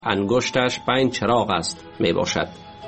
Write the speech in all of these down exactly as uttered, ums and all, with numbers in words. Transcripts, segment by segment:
انگشتش پنج چراغ است می باشد.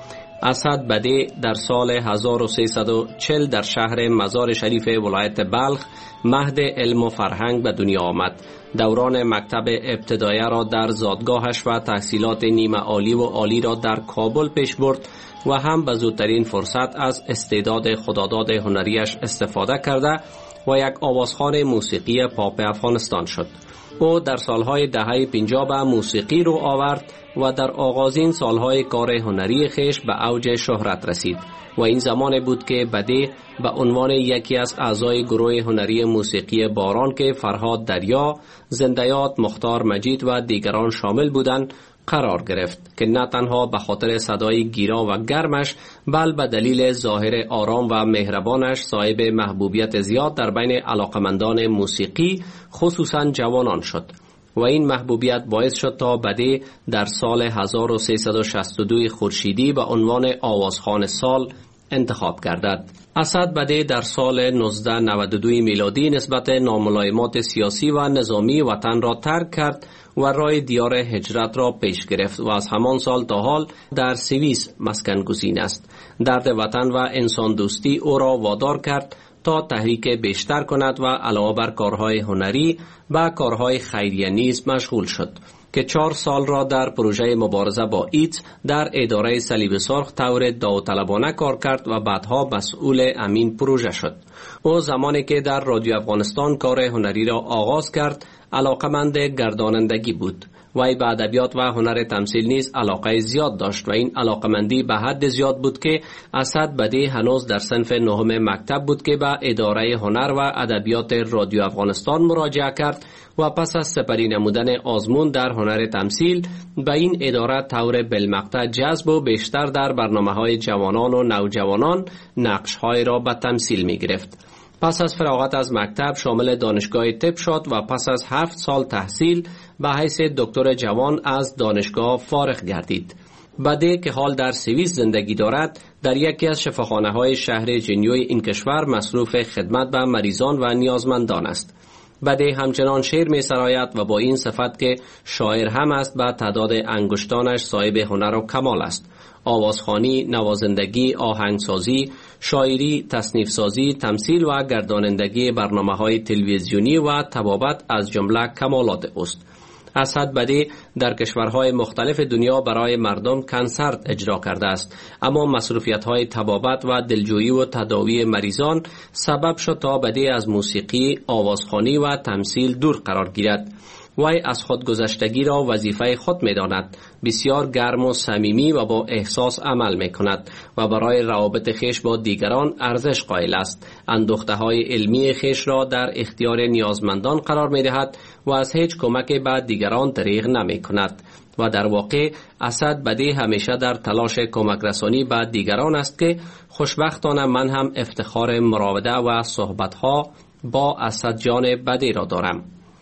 اسد بدی در سال هزار و سیصد و چهل در شهر مزار شریف ولایت بلخ مهد علم و فرهنگ به دنیا آمد. دوران مکتب ابتدایی را در زادگاهش و تحصیلات نیمه عالی و عالی را در کابل پیش برد و هم به زودترین فرصت از استعداد خداداد هنریش استفاده کرده و یک آوازخوان موسیقی پاپ افغانستان شد. او در سالهای دهه پنجاه به موسیقی رو آورد و در آغازین سالهای کار هنری خیش به اوج شهرت رسید و این زمان بود که بدی به عنوان یکی از اعضای گروه هنری موسیقی باران که فرهاد دریا، زندیات مختار مجید و دیگران شامل بودند قرار گرفت که نه تنها به خاطر صدای گیرا و گرمش بل به دلیل ظاهر آرام و مهربانش صاحب محبوبیت زیاد در بین علاقمندان موسیقی خصوصا جوانان شد و این محبوبیت باعث شد تا بدی در سال هزار و سیصد و شصت و دو خورشیدی به عنوان آوازخوان سال انتخاب گردد. اسد بدی در سال نوزده نود و دو میلادی نسبت ناملایمات سیاسی و نظامی وطن را ترک کرد و راه دیار هجرت را پیش گرفت و از همان سال تا حال در سوئیس مسکن گزین است. درد وطن و انسان دوستی او را وادار کرد تا تحریک بیشتر کند و علاوه بر کارهای هنری و کارهای خیریه نیز مشغول شد که چهار سال را در پروژه مبارزه با ایدز در اداره صلیب سرخ طور داوطلبانه کار کرد و بعدها مسئول امین پروژه شد. او زمانی که در رادیو افغانستان کار هنری را آغاز کرد علاقمند گردانندگی بود. وی به ادبیات و هنر تمثیل نیز علاقه زیاد داشت و این علاقمندی به حد زیاد بود که اسد بدی هنوز در صنف نهم مکتب بود که به اداره هنر و ادبیات رادیو افغانستان مراجعه کرد و پس از سپری نمودن آزمون در هنر تمثیل به این اداره طور بالمقطع جذب و بیشتر در برنامه‌های جوانان و نوجوانان نقش‌های را به تمثیل می‌گرفت. پس از فراغت از مکتب شامل دانشگاه طب شد و پس از هفت سال تحصیل به حیث دکتر جوان از دانشگاه فارغ گردید. بدی که حال در سوئیس زندگی دارد در یکی از شفاخانه‌های شهر جنیوی این کشور مصروف خدمت به مریضان و نیازمندان است. بدی همچنان شعر می سراید و با این صفت که شاعر هم است به تعداد انگشتانش صاحب هنر و کمال است. آوازخوانی، نوازندگی، آهنگسازی، شاعری، تصنیف سازی، تمثیل و گردانندگی برنامه‌های تلویزیونی و طبابت از جمله کمالات است. اسد بدی در کشورهای مختلف دنیا برای مردم کنسرت اجرا کرده است، اما مصروفیت‌های طبابت و دلجویی و تداوی مریضان سبب شد تا بدی از موسیقی، آوازخوانی و تمثیل دور قرار گیرد. وی از خودگذشتگی را وظیفه خود می داند. بسیار گرم و صمیمی و با احساس عمل می کند و برای روابط خیش با دیگران ارزش قائل است. اندوخته های علمی خیش را در اختیار نیازمندان قرار می دهد و از هیچ کمک به دیگران دریغ نمی کند و در واقع اسد بدی همیشه در تلاش کمک رسانی به دیگران است که خوشبختانه من هم افتخار مراوده و صحبتها با اسد جان بدی را دارم.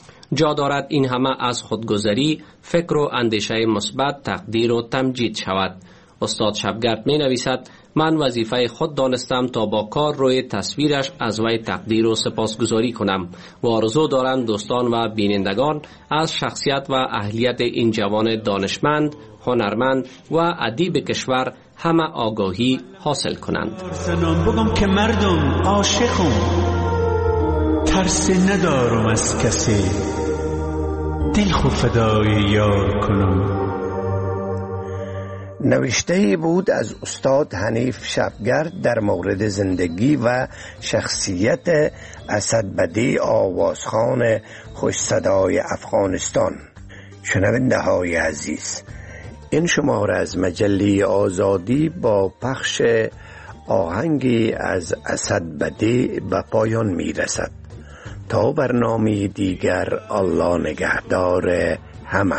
جا دارد این همه از خودگذری، فکر و اندیشه مثبت تقدیر و تمجید شود. استاد شبگرد می نویسد من وظیفه خود دانستم تا با کار روی تصویرش از وی تقدیر و سپاسگزاری کنم و آرزو دارم دوستان و بینندگان از شخصیت و اهلیت این جوان دانشمند، هنرمند و ادیب کشور همه آگاهی حاصل کنند. بگم که مردم عاشقم، ترس ندارم از کسی، دل خود فدای یار کنم. نوشته بود از استاد حنیف شبگرد در مورد زندگی و شخصیت اسد بدی آوازخوان خوش صدای افغانستان. شنونده های عزیز، این شماره از مجله آزادی با پخش آهنگی از اسد بدی به پایان می رسد. تا برنامه دیگر الله نگهدار همه.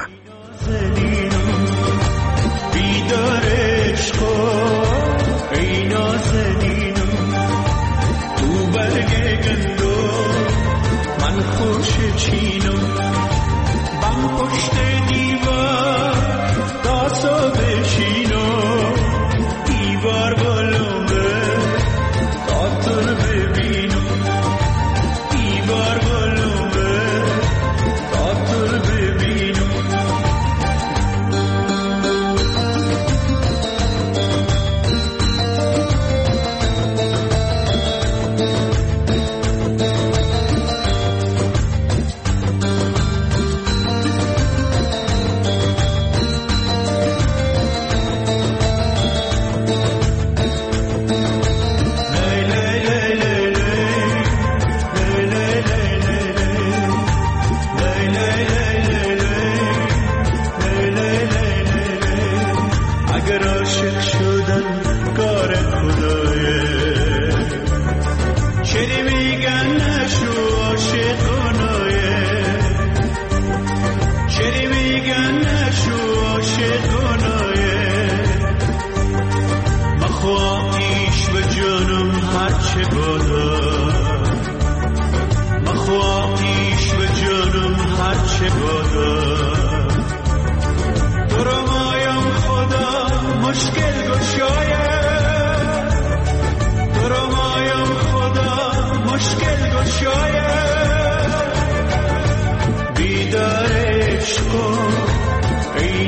بیدارش کن ای نازنینم، تو برگ گندو من خوش چینم، بم پشت دیوار داسو بشینم، دیوار گلومه داتر ببینم، دیوار گلومه داتر ببینم.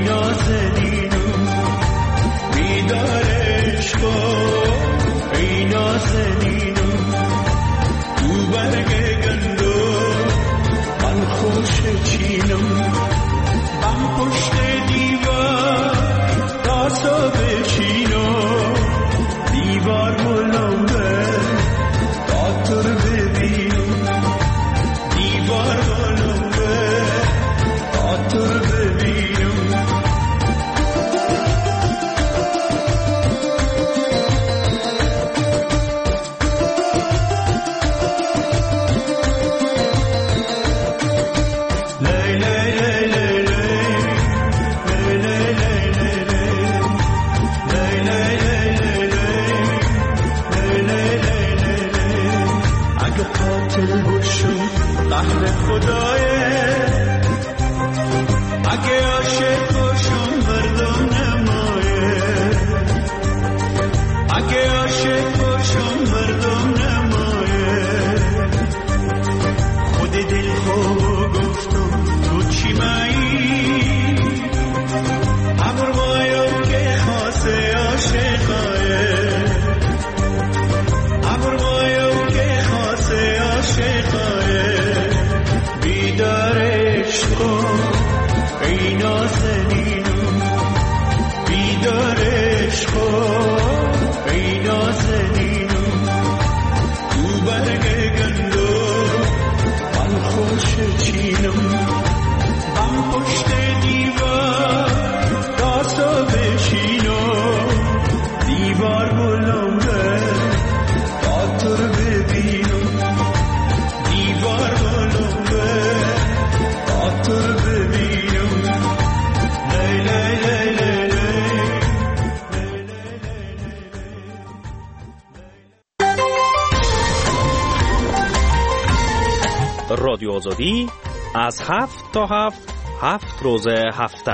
نازنینم بیدارش کن ای نازنینم تو برگ گندو من خوش چینم من پشت دیوار تاسو بچینم دیوار بلنده تا تو رو ببینم دیوار بلنده تا تو رو ببینم قهر خدایه اگه عاشق باشم مردم نمایه اگه عاشق باشم مردم نمایه خود دل خوب گفتم تو چی مایی امر مایم که خاصه عاشقایه امر مایم که خاصه عاشقایه بیدارش کن ای نازنینم بیدارش کن ای نازنینم تو برگ گندو من خوش چینم من پشت دیوار تاسو بشینم دیوار بلنده تا تو رو ببینم دیوار بلنده تا تو رو ببینم لی لی لی لی لی. رادیو آزادی از هفت تا هفت هفت روز هفته.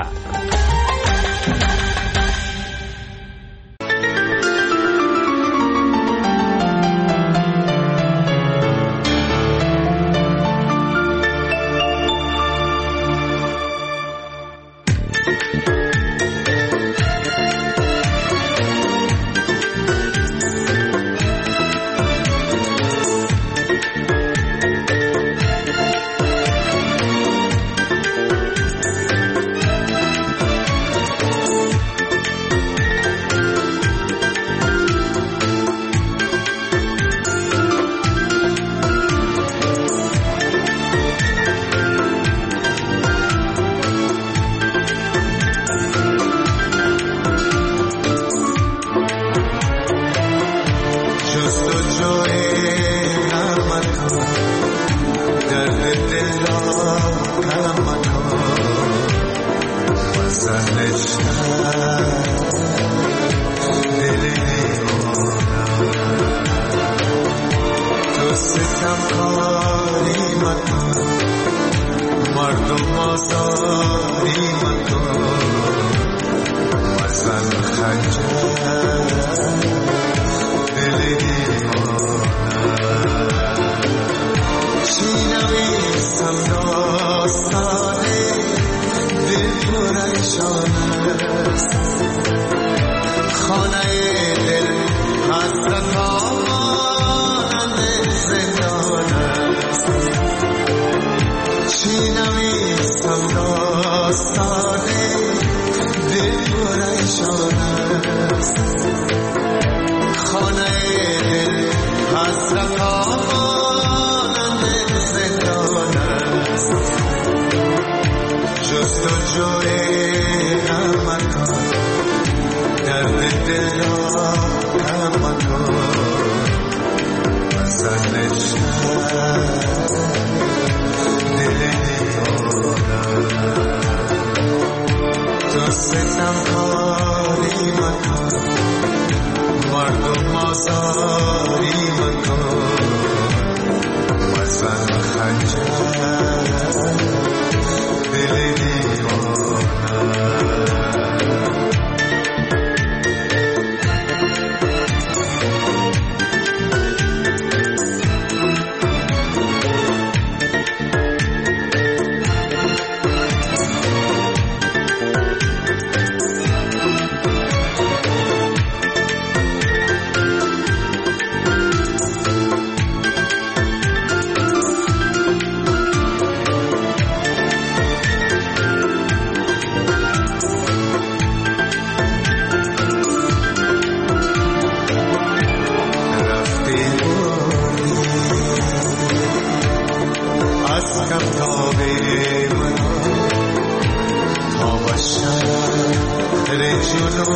ره جلو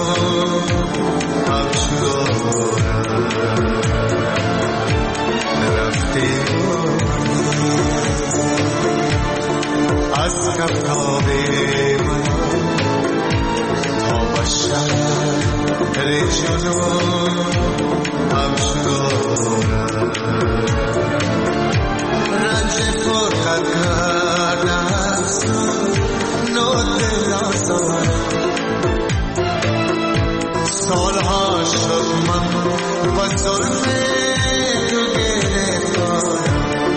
همچنان رفته از کفتاب من تا باشم ره جلو همچنان رنج فرقت کردن سالها شد من با ظلم تو گرفتارم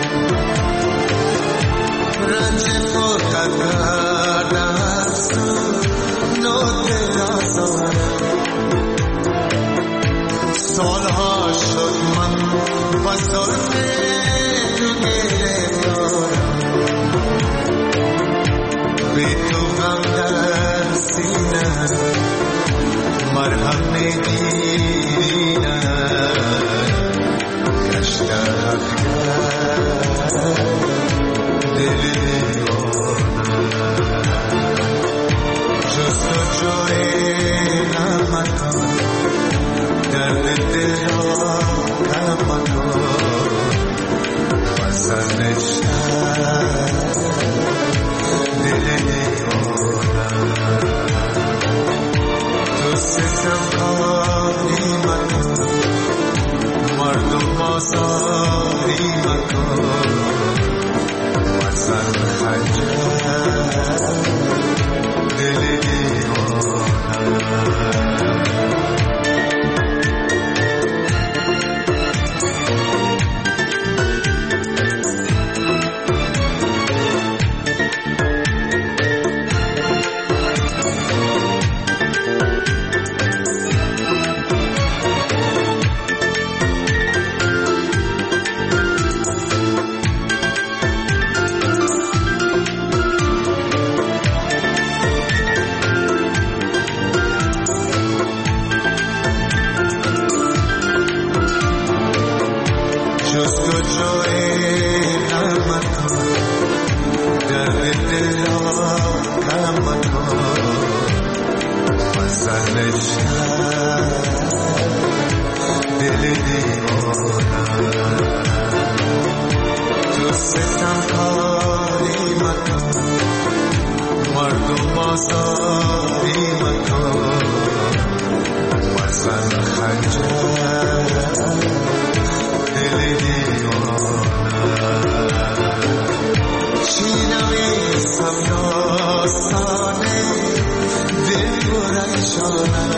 رنج فرقت کردن از تو نو دل آزارم سالها شد من با ظلم تو گرفتارم بی تو غم در سینه مرهم میگیرینه گشته حق دل دیوانه جستجوی نمکن درد دل را کم مکن وزن نشته دل دیوانه تو ستم کاری مکن مردم آزاری مکن وزن خنجر دل دیوانه دل برای شانه